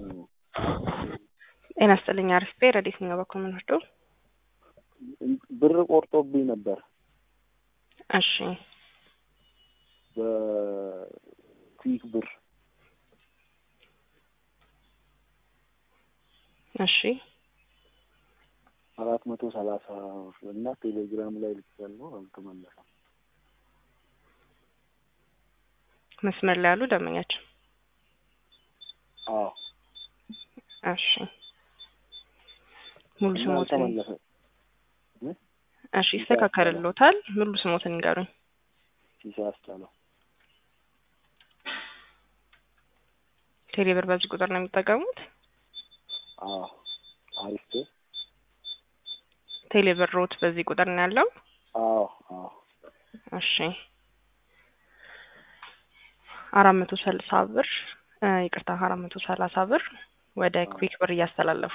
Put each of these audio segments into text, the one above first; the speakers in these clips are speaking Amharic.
ጤና ይስጥልኝ አሪፍ ረዲት ነው በኮመን ወርዶ ብር ቆርጦብኝ ነበር። እሺ በኩዊክ ብር እሺ 430 እና ቴሌግራም ላይ ልትሰለው አልተመለሰም። መስመር ላይ ያሉ ደመኛችን እሺ ሙሉ ስሞትን እሺ ይስተካከልልዎታል። ሙሉ ስሞትን ንገሩኝ። ሲሳስተለው ቴሌብር በዚህ ቁጥር ነው የሚጠቀሙት? አሪፍ ቴሌብር ሮት በዚህ ቁጥር ነው ያለው? እሺ 430 ብር ይቅርታ 430 ብር ወደ ኩዊክ ብር እያስተላለፉ።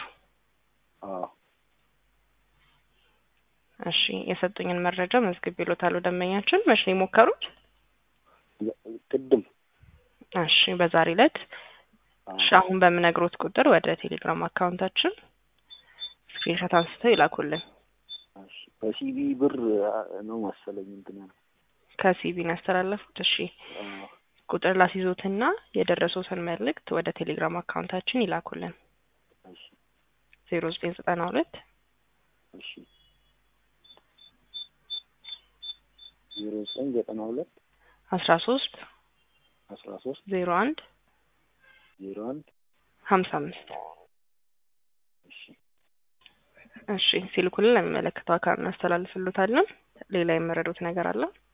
እሺ የሰጡኝን መረጃ መዝግቤልዎታል። ደንበኛችን መቼ ነው የሞከሩት? ቅድም። እሺ በዛሬ ዕለት አሁን በምነግሮት ቁጥር ወደ ቴሌግራም አካውንታችን ስክሪንሾት አንስተው ይላኩልን። እሺ በሲቢ ብር ነው መሰለኝ እንትን ነው ከሲቢ ነው ያስተላለፉት። እሺ ቁጥር ላስይዞትና የደረሰውን መልእክት ወደ ቴሌግራም አካውንታችን ይላኩልን። እሺ 0992 እሺ 0992 13 01 55 እሺ ሲልኩልን ለሚመለከተው አካል እናስተላልፍልዎታለን። ሌላ የመረዱት ነገር አለ?